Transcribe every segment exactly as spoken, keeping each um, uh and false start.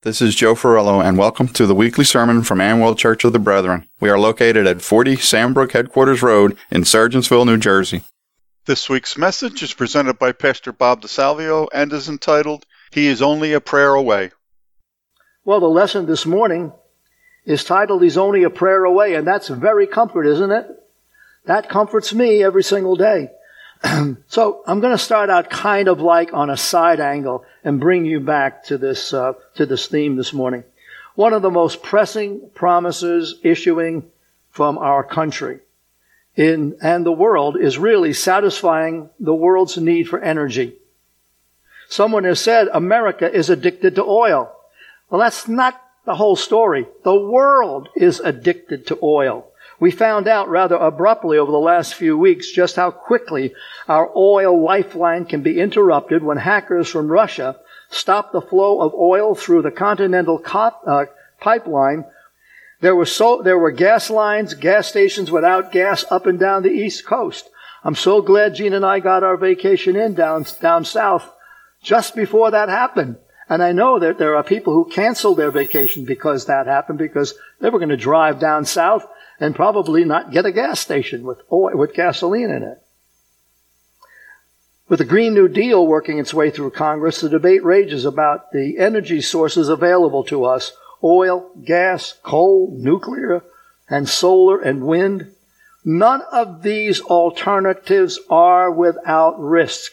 This is Joe Ferrello, and welcome to the weekly sermon from Amwell Church of the Brethren. We are located at forty Sandbrook Headquarters Road in Sergeantsville, New Jersey. This week's message is presented by Pastor Bob DeSalvio and is entitled, He is Only a Prayer Away. Well, the lesson this morning is titled, He's Only a Prayer Away, and that's very comfort, isn't it? That comforts me every single day. So I'm going to start out kind of like on a side angle and bring you back to this uh, to this theme this morning. One of the most pressing promises issuing from our country in and the world is really satisfying the world's need for energy. Someone has said America is addicted to oil. Well, that's not the whole story. The world is addicted to oil. We found out rather abruptly over the last few weeks just how quickly our oil lifeline can be interrupted when hackers from Russia stop the flow of oil through the Continental co- uh, pipeline. There were so there were gas lines, gas stations without gas up and down the East Coast. I'm so glad Gene and I got our vacation in down down south just before that happened. And I know that there are people who canceled their vacation because that happened, because they were going to drive down south and probably not get a gas station with oil, with gasoline in it. With the Green New Deal working its way through Congress, the debate rages about the energy sources available to us: oil, gas, coal, nuclear, and solar and wind. None of these alternatives are without risk.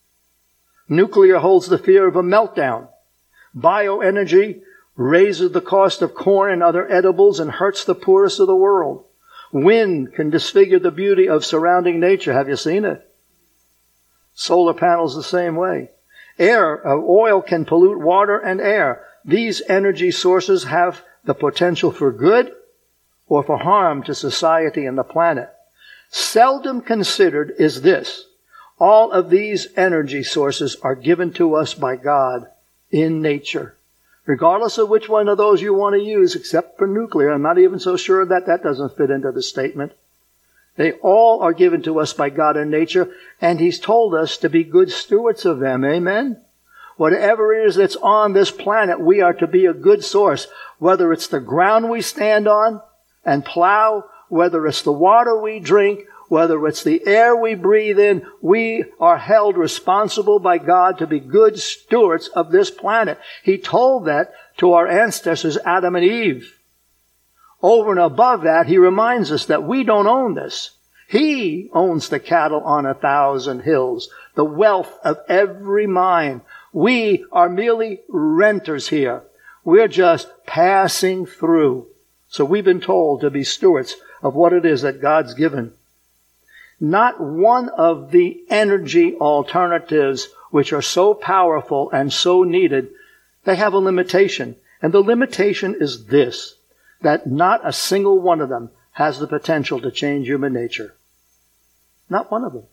Nuclear holds the fear of a meltdown. Bioenergy raises the cost of corn and other edibles and hurts the poorest of the world. Wind can disfigure the beauty of surrounding nature. Have you seen it? Solar panels the same way. Air, uh, oil can pollute water and air. These energy sources have the potential for good or for harm to society and the planet. Seldom considered is this: all of these energy sources are given to us by God in nature. Regardless of which one of those you want to use, except for nuclear, I'm not even so sure that that doesn't fit into the statement. They all are given to us by God in nature, and He's told us to be good stewards of them. Amen? Whatever it is that's on this planet, we are to be a good source. Whether it's the ground we stand on and plow, whether it's the water we drink, whether it's the air we breathe in, we are held responsible by God to be good stewards of this planet. He told that to our ancestors, Adam and Eve. Over and above that, He reminds us that we don't own this. He owns the cattle on a thousand hills, the wealth of every mine. We are merely renters here. We're just passing through. So we've been told to be stewards of what it is that God's given. Not one of the energy alternatives which are so powerful and so needed, they have a limitation. And the limitation is this: that not a single one of them has the potential to change human nature. Not one of them.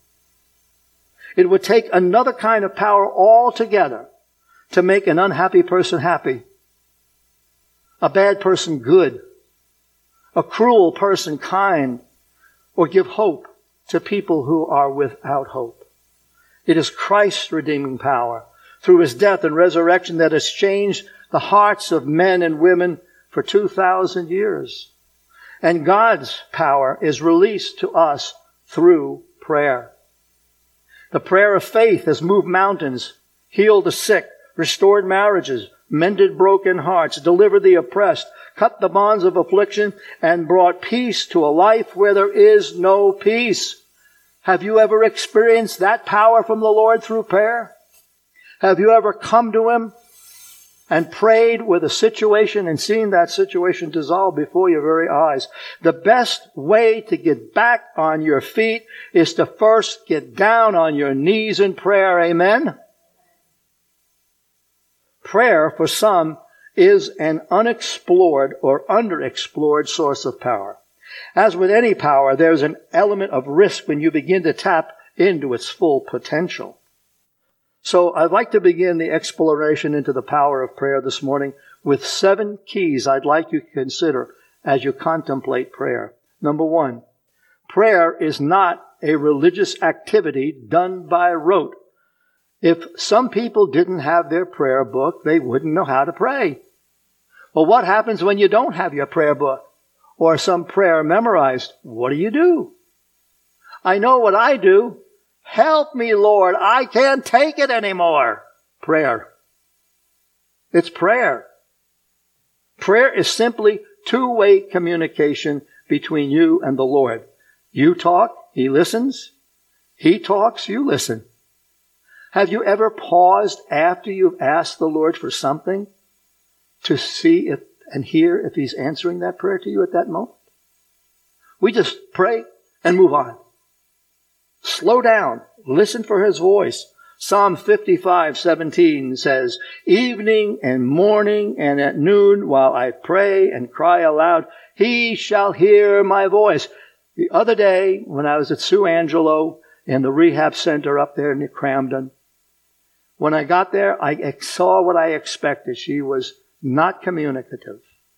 It would take another kind of power altogether to make an unhappy person happy, a bad person good, a cruel person kind, or give hope to people who are without hope. It is Christ's redeeming power through His death and resurrection that has changed the hearts of men and women for two thousand years. And God's power is released to us through prayer. The prayer of faith has moved mountains, healed the sick, restored marriages, mended broken hearts, delivered the oppressed, cut the bonds of affliction, and brought peace to a life where there is no peace. Have you ever experienced that power from the Lord through prayer? Have you ever come to Him and prayed with a situation and seen that situation dissolve before your very eyes? The best way to get back on your feet is to first get down on your knees in prayer. Amen? Prayer, for some, is an unexplored or underexplored source of power. As with any power, there's an element of risk when you begin to tap into its full potential. So I'd like to begin the exploration into the power of prayer this morning with seven keys I'd like you to consider as you contemplate prayer. Number one, prayer is not a religious activity done by rote. If some people didn't have their prayer book, they wouldn't know how to pray. Well, what happens when you don't have your prayer book or some prayer memorized? What do you do? I know what I do. Help me, Lord. I can't take it anymore. Prayer. It's prayer. Prayer is simply two-way communication between you and the Lord. You talk, He listens. He talks, you listen. Have you ever paused after you've asked the Lord for something to see if and hear if He's answering that prayer to you at that moment? We just pray and move on. Slow down. Listen for His voice. Psalm fifty-five seventeen says, evening and morning and at noon, while I pray and cry aloud, He shall hear my voice. The other day, when I was at Sue Angelo in the rehab center up there in Cramden, when I got there, I saw what I expected. She was not communicative.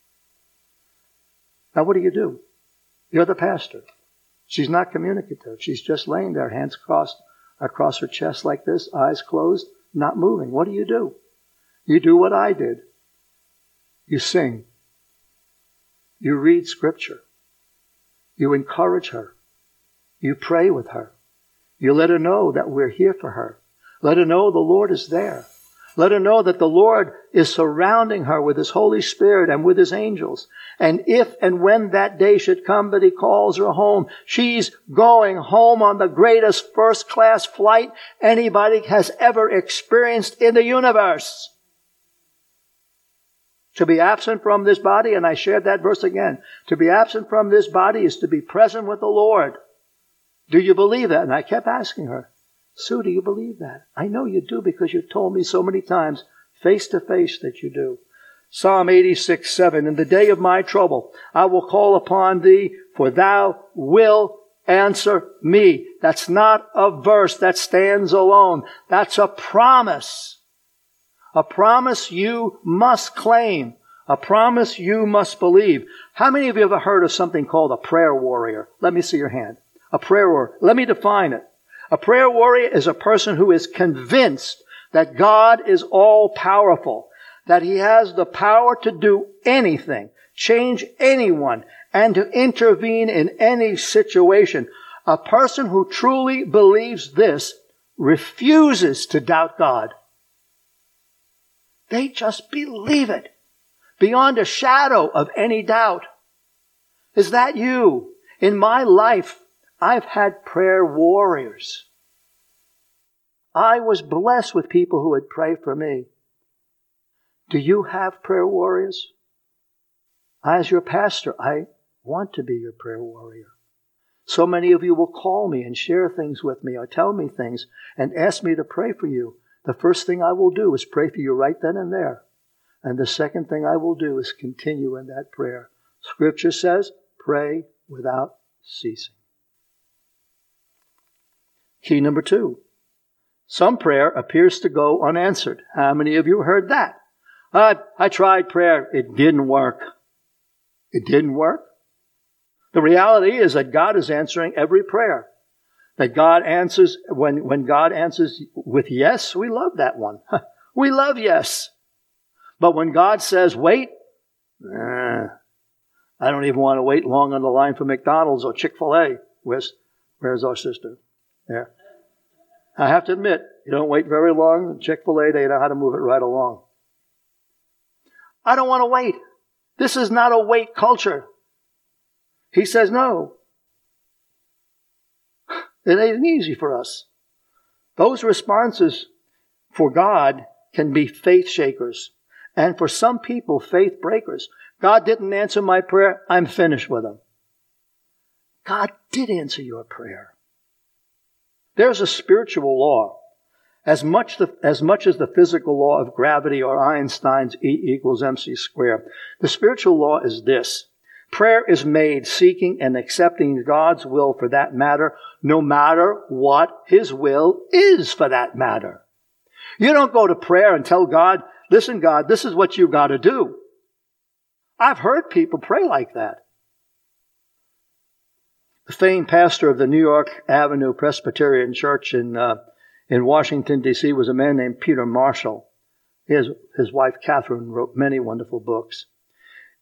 Now, what do you do? You're the pastor. She's not communicative. She's just laying there, hands crossed across her chest like this, eyes closed, not moving. What do you do? You do what I did. You sing. You read Scripture. You encourage her. You pray with her. You let her know that we're here for her. Let her know the Lord is there. Let her know that the Lord is surrounding her with His Holy Spirit and with His angels. And if and when that day should come that He calls her home, she's going home on the greatest first-class flight anybody has ever experienced in the universe. To be absent from this body, and I shared that verse again, to be absent from this body is to be present with the Lord. Do you believe that? And I kept asking her, Sue, do you believe that? I know you do because you've told me so many times, face to face, that you do. Psalm eighty-six seven, in the day of my trouble, I will call upon Thee, for Thou wilt answer me. That's not a verse that stands alone. That's a promise. A promise you must claim. A promise you must believe. How many of you have ever heard of something called a prayer warrior? Let me see your hand. A prayer warrior. Let me define it. A prayer warrior is a person who is convinced that God is all-powerful, that He has the power to do anything, change anyone, and to intervene in any situation. A person who truly believes this refuses to doubt God. They just believe it beyond a shadow of any doubt. Is that you? In my life, I've had prayer warriors. I was blessed with people who would pray for me. Do you have prayer warriors? As your pastor, I want to be your prayer warrior. So many of you will call me and share things with me or tell me things and ask me to pray for you. The first thing I will do is pray for you right then and there. And the second thing I will do is continue in that prayer. Scripture says, pray without ceasing. Key number two. Some prayer appears to go unanswered. How many of you heard that? I, I tried prayer. It didn't work. It didn't work. The reality is that God is answering every prayer. That God answers, when, when God answers with yes, we love that one. We love yes. But when God says wait, eh, I don't even want to wait long on the line for McDonald's or Chick-fil-A. Where's, where's our sister? There. I have to admit, you don't wait very long. Chick-fil-A, they know how to move it right along. I don't want to wait. This is not a wait culture. He says no. It ain't easy for us. Those responses for God can be faith shakers. And for some people, faith breakers. God didn't answer my prayer. I'm finished with Him. God did answer your prayer. There's a spiritual law. As much, the, as much as the physical law of gravity or Einstein's E equals mc squared. The spiritual law is this. Prayer is made seeking and accepting God's will for that matter, no matter what His will is for that matter. You don't go to prayer and tell God, listen, God, this is what you got to do. I've heard people pray like that. The famed pastor of the New York Avenue Presbyterian Church in uh, in Washington, D C was a man named Peter Marshall. His, his wife, Catherine, wrote many wonderful books.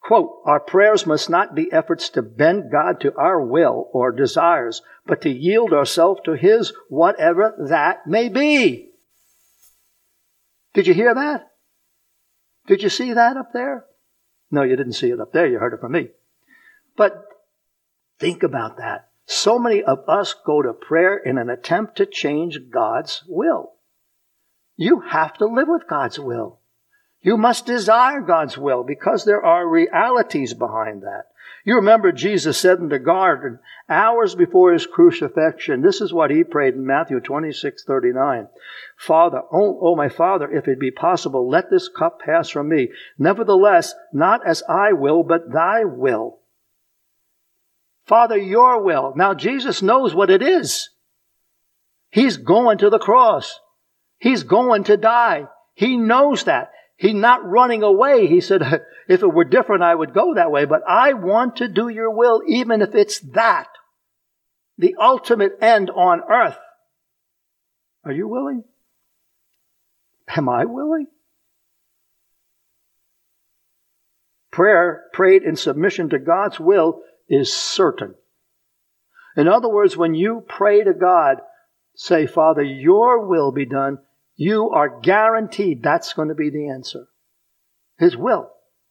Quote, our prayers must not be efforts to bend God to our will or desires, but to yield ourselves to His, whatever that may be. Did you hear that? Did you see that up there? No, you didn't see it up there. You heard it from me. But think about that. So many of us go to prayer in an attempt to change God's will. You have to live with God's will. You must desire God's will because there are realities behind that. You remember Jesus said in the garden, hours before His crucifixion, this is what He prayed in Matthew twenty-six thirty-nine. Father, oh, oh my Father, if it be possible, let this cup pass from me. Nevertheless, not as I will, but Thy will. Father, Your will. Now Jesus knows what it is. He's going to the cross. He's going to die. He knows that. He's not running away. He said, if it were different, I would go that way. But I want to do Your will, even if it's that. The ultimate end on earth. Are you willing? Am I willing? Prayer prayed in submission to God's will is certain. In other words, when you pray to God, say, Father, Your will be done, you are guaranteed that's going to be the answer. His will.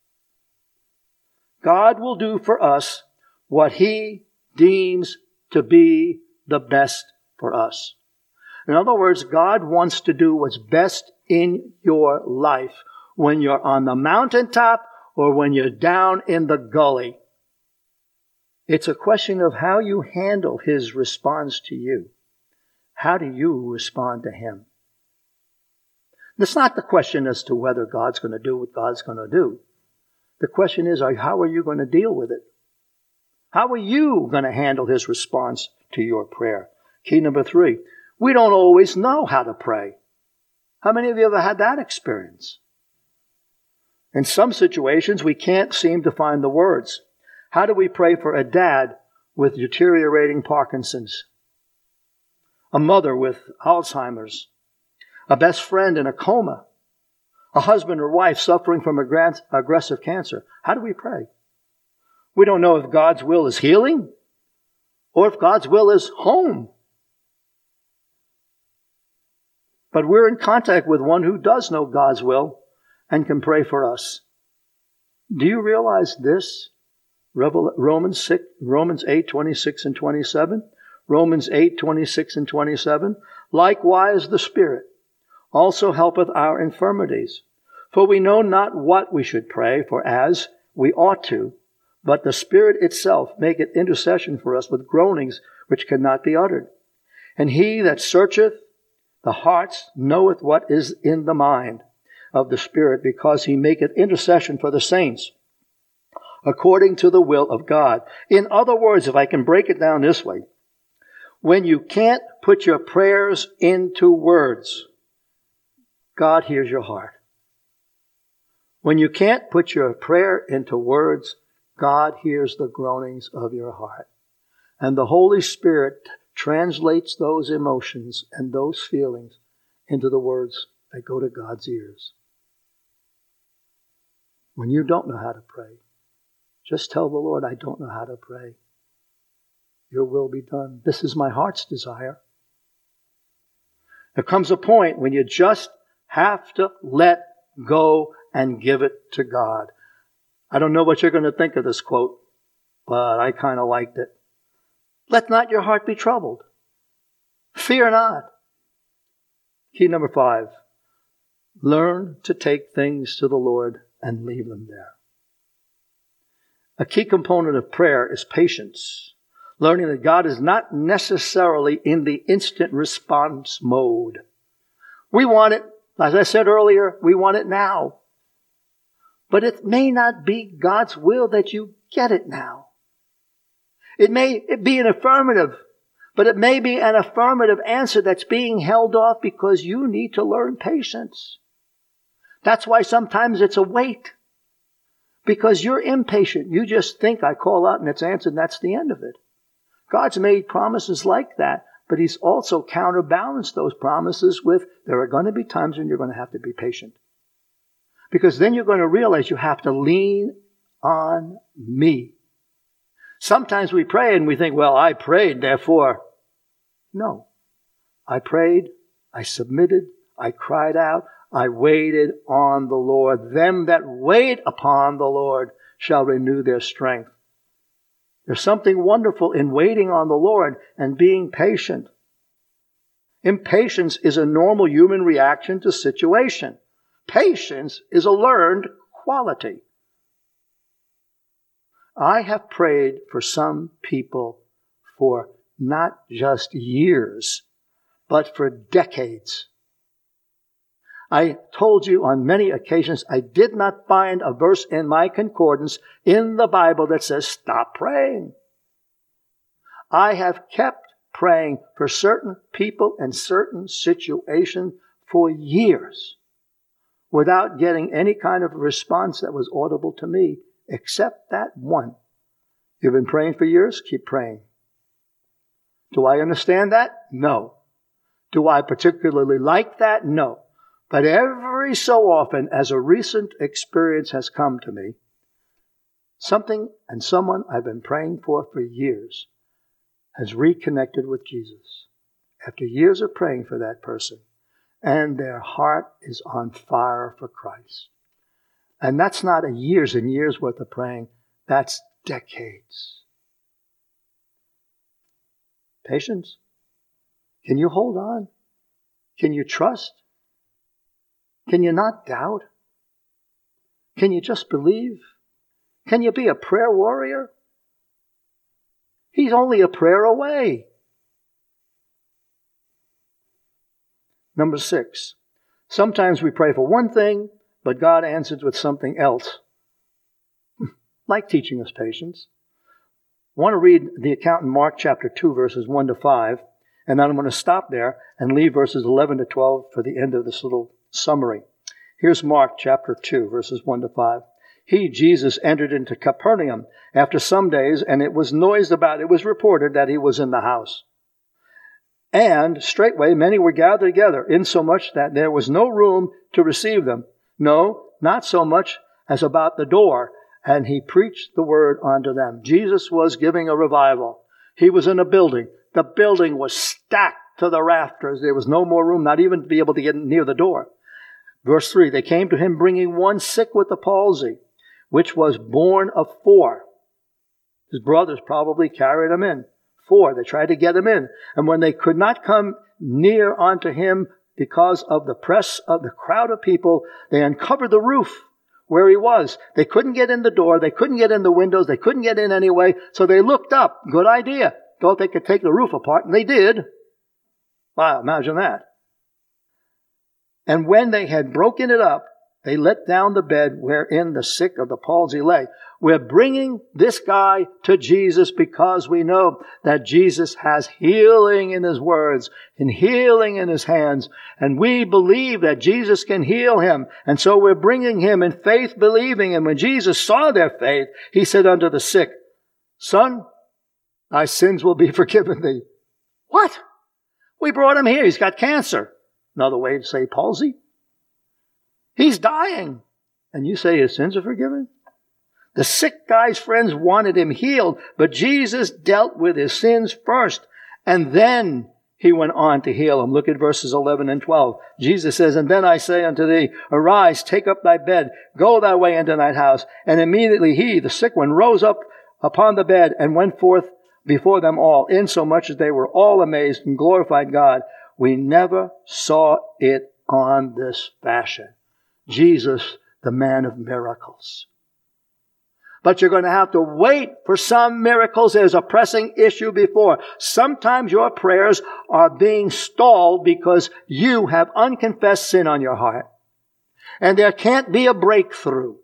God will do for us what He deems to be the best for us. In other words, God wants to do what's best in your life when you're on the mountaintop or when you're down in the gully. It's a question of how you handle His response to you. How do you respond to Him? It's not the question as to whether God's going to do what God's going to do. The question is, how are you going to deal with it? How are you going to handle His response to your prayer? Key number three, we don't always know how to pray. How many of you ever had that experience? In some situations, we can't seem to find the words. How do we pray for a dad with deteriorating Parkinson's? A mother with Alzheimer's? A best friend in a coma? A husband or wife suffering from aggressive cancer? How do we pray? We don't know if God's will is healing or if God's will is home. But we're in contact with one who does know God's will and can pray for us. Do you realize this? Romans six, Romans eight, twenty-six and twenty-seven. Romans eight, twenty-six and twenty-seven. Likewise the Spirit also helpeth our infirmities. For we know not what we should pray for as we ought to, but the Spirit itself maketh intercession for us with groanings which cannot be uttered. And He that searcheth the hearts knoweth what is in the mind of the Spirit, because He maketh intercession for the saints according to the will of God. In other words, if I can break it down this way, when you can't put your prayers into words, God hears your heart. When you can't put your prayer into words, God hears the groanings of your heart. And the Holy Spirit translates those emotions and those feelings into the words that go to God's ears. When you don't know how to pray, just tell the Lord, I don't know how to pray. Your will be done. This is my heart's desire. There comes a point when you just have to let go and give it to God. I don't know what you're going to think of this quote, but I kind of liked it. Let not your heart be troubled. Fear not. Key number five. Learn to take things to the Lord and leave them there. A key component of prayer is patience. Learning that God is not necessarily in the instant response mode. We want it, as I said earlier, we want it now. But it may not be God's will that you get it now. It may be an affirmative, but it may be an affirmative answer that's being held off because you need to learn patience. That's why sometimes it's a wait. Because you're impatient. You just think, I call out and it's answered and that's the end of it. God's made promises like that, but He's also counterbalanced those promises with, there are going to be times when you're going to have to be patient. Because then you're going to realize you have to lean on me. Sometimes we pray and we think, well, I prayed, therefore. No. I prayed, I submitted, I cried out, I waited on the Lord. Them that wait upon the Lord shall renew their strength. There's something wonderful in waiting on the Lord and being patient. Impatience is a normal human reaction to situation. Patience is a learned quality. I have prayed for some people for not just years, but for decades. I told you on many occasions I did not find a verse in my concordance in the Bible that says stop praying. I have kept praying for certain people and certain situations for years without getting any kind of response that was audible to me, except that one. You've been praying for years? Keep praying. Do I understand that? No. Do I particularly like that? No. But every so often, as a recent experience has come to me, something and someone I've been praying for for years has reconnected with Jesus after years of praying for that person, and their heart is on fire for Christ. And that's not a years and years worth of praying. That's decades. Patience. Can you hold on? Can you trust? Can you not doubt? Can you just believe? Can you be a prayer warrior? He's only a prayer away. Number six. Sometimes we pray for one thing, but God answers with something else. Like teaching us patience. I want to read the account in Mark chapter two, verses one to five, and then I'm going to stop there and leave verses eleven to twelve for the end of this little summary. Here's Mark chapter two, verses one to five. He, Jesus, entered into Capernaum after some days, and it was noised about, it was reported that he was in the house. And straightway many were gathered together, insomuch that there was no room to receive them. No, not so much as about the door. And he preached the word unto them. Jesus was giving a revival. He was in a building. The building was stacked to the rafters. There was no more room, not even to be able to get near the door. Verse three, they came to him bringing one sick with the palsy, which was born of four. His brothers probably carried him in. Four, they tried to get him in. And when they could not come near unto him because of the press of the crowd of people, they uncovered the roof where he was. They couldn't get in the door. They couldn't get in the windows. They couldn't get in anyway. So they looked up. Good idea. Thought they could take the roof apart, and they did. Wow, imagine that. And when they had broken it up, they let down the bed wherein the sick of the palsy lay. We're bringing this guy to Jesus because we know that Jesus has healing in his words and healing in his hands. And we believe that Jesus can heal him. And so we're bringing him in faith, believing. And when Jesus saw their faith, he said unto the sick, Son, thy sins will be forgiven thee. What? We brought him here. He's got cancer. Another way to say palsy. He's dying. And you say his sins are forgiven? The sick guy's friends wanted him healed, but Jesus dealt with his sins first. And then he went on to heal him. Look at verses eleven and twelve. Jesus says, And then I say unto thee, Arise, take up thy bed, go thy way into thine house. And immediately he, the sick one, rose up upon the bed and went forth before them all, insomuch as they were all amazed and glorified God. We never saw it on this fashion. Jesus, the man of miracles. But you're going to have to wait for some miracles. There's a pressing issue before. Sometimes your prayers are being stalled because you have unconfessed sin on your heart. And there can't be a breakthrough.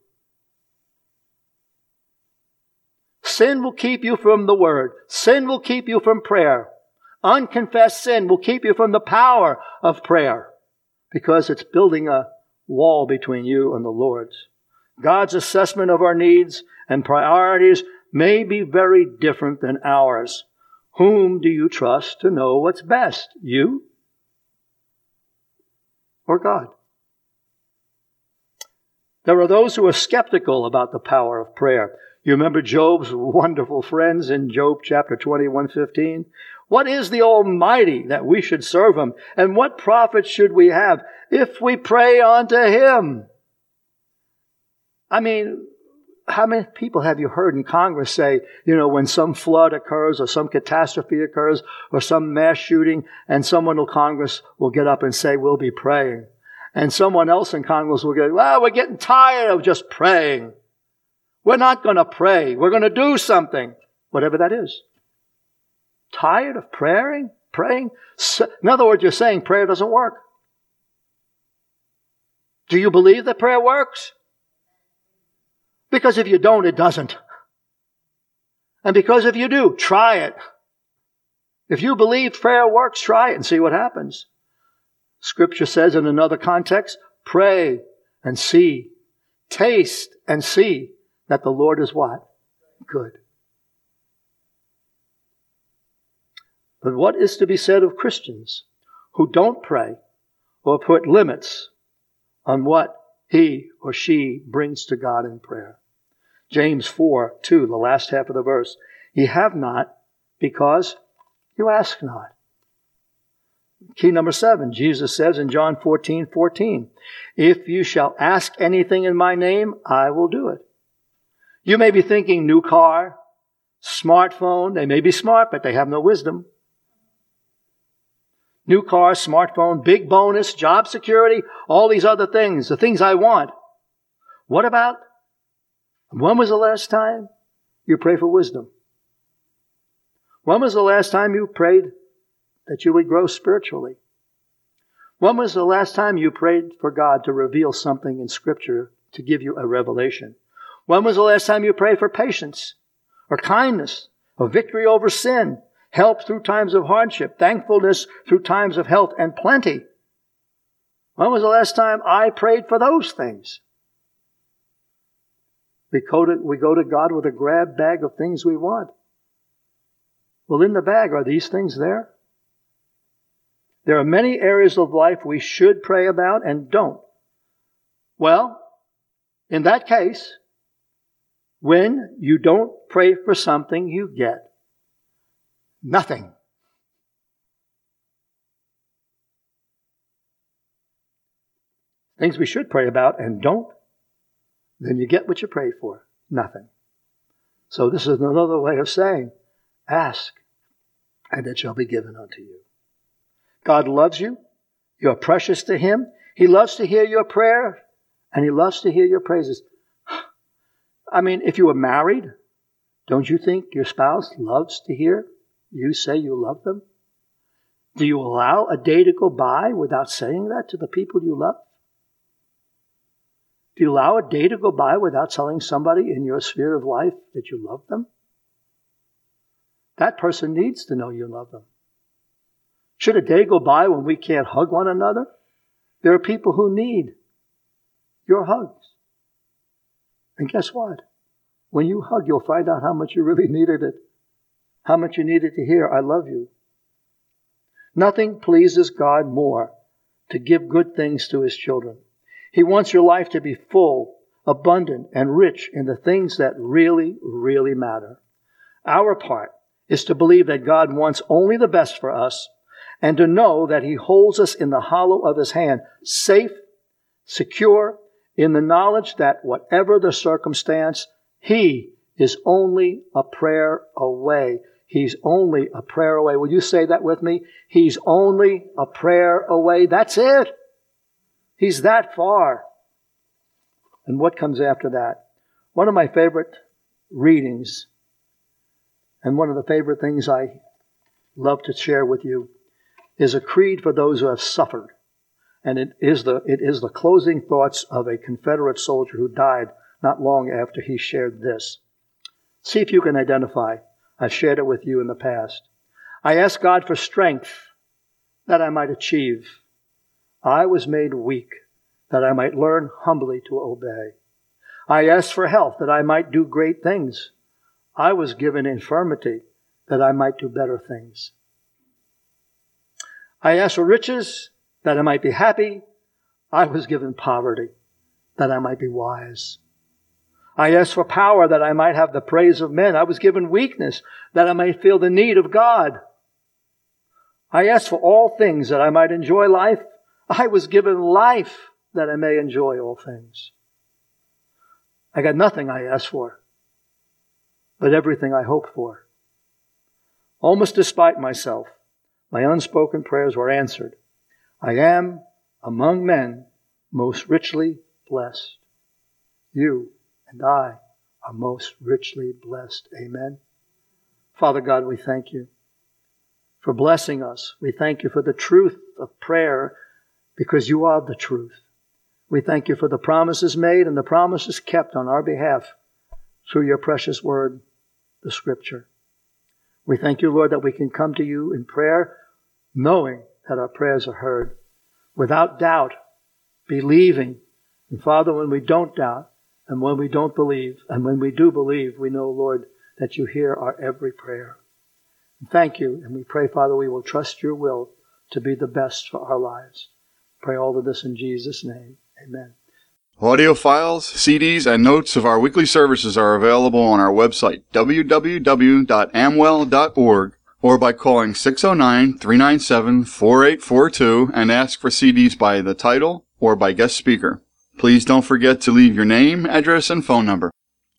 Sin will keep you from the word. Sin will keep you from prayer. Unconfessed sin will keep you from the power of prayer because it's building a wall between you and the Lord's. God's assessment of our needs and priorities may be very different than ours. Whom do you trust to know what's best? You or God? There are those who are skeptical about the power of prayer. You remember Job's wonderful friends in Job chapter twenty-one fifteen? What is the Almighty that we should serve Him? And what profit should we have if we pray unto Him? I mean, how many people have you heard in Congress say, you know, when some flood occurs or some catastrophe occurs or some mass shooting, and someone in Congress will get up and say, we'll be praying. And someone else in Congress will get, well, we're getting tired of just praying. We're not going to pray. We're going to do something, whatever that is. Tired of praying? Praying? In other words, you're saying prayer doesn't work. Do you believe that prayer works? Because if you don't, it doesn't. And because if you do, try it. If you believe prayer works, try it and see what happens. Scripture says in another context, pray and see, taste and see that the Lord is what? Good. But what is to be said of Christians who don't pray or put limits on what he or she brings to God in prayer? James four two, the last half of the verse. Ye have not because you ask not. Key number seven, Jesus says in John fourteen fourteen, if you shall ask anything in my name, I will do it. You may be thinking new car, smartphone. They may be smart, but they have no wisdom. New car, smartphone, big bonus, job security, all these other things, the things I want. What about, when was the last time you prayed for wisdom? When was the last time you prayed that you would grow spiritually? When was the last time you prayed for God to reveal something in Scripture to give you a revelation? When was the last time you prayed for patience or kindness or victory over sin, help through times of hardship, thankfulness through times of health and plenty? When was the last time I prayed for those things? We go to, we go to God with a grab bag of things we want. Well, in the bag, are these things there? There are many areas of life we should pray about and don't. Well, in that case, when you don't pray for something, you get nothing. Things we should pray about and don't, then you get what you pray for. Nothing. So this is another way of saying, ask, and it shall be given unto you. God loves you. You are precious to Him. He loves to hear your prayer, and He loves to hear your praises. I mean, if you were married, don't you think your spouse loves to hear you say you love them? Do you allow a day to go by without saying that to the people you love? Do you allow a day to go by without telling somebody in your sphere of life that you love them? That person needs to know you love them. Should a day go by when we can't hug one another? There are people who need your hugs. And guess what? When you hug, you'll find out how much you really needed it. How much you needed to hear, I love you. Nothing pleases God more to give good things to His children. He wants your life to be full, abundant, and rich in the things that really, really matter. Our part is to believe that God wants only the best for us and to know that He holds us in the hollow of His hand, safe, secure, in the knowledge that whatever the circumstance, He is only a prayer away. He's only a prayer away. Will you say that with me? He's only a prayer away. That's it. He's that far. And what comes after that? One of my favorite readings, and one of the favorite things I love to share with you, is a creed for those who have suffered. And it is the it is the closing thoughts of a Confederate soldier who died not long after he shared this. See if you can identify. I've shared it with you in the past. I asked God for strength that I might achieve. I was made weak that I might learn humbly to obey. I asked for health that I might do great things. I was given infirmity that I might do better things. I asked for riches that I might be happy. I was given poverty that I might be wise. I asked for power that I might have the praise of men. I was given weakness that I might feel the need of God. I asked for all things that I might enjoy life. I was given life that I may enjoy all things. I got nothing I asked for, but everything I hoped for. Almost despite myself, my unspoken prayers were answered. I am, among men, most richly blessed. You and I are most richly blessed. Amen. Father God, we thank you for blessing us. We thank you for the truth of prayer because you are the truth. We thank you for the promises made and the promises kept on our behalf through your precious word, the Scripture. We thank you, Lord, that we can come to you in prayer knowing that our prayers are heard, without doubt, believing. And Father, when we don't doubt and when we don't believe, and when we do believe, we know, Lord, that you hear our every prayer. And thank you, and we pray, Father, we will trust your will to be the best for our lives. Pray all of this in Jesus' name. Amen. Audio files, C Ds, and notes of our weekly services are available on our website, w w w dot amwell dot org, or by calling six oh nine, three nine seven, four eight four two and ask for C Ds by the title or by guest speaker. Please don't forget to leave your name, address, and phone number.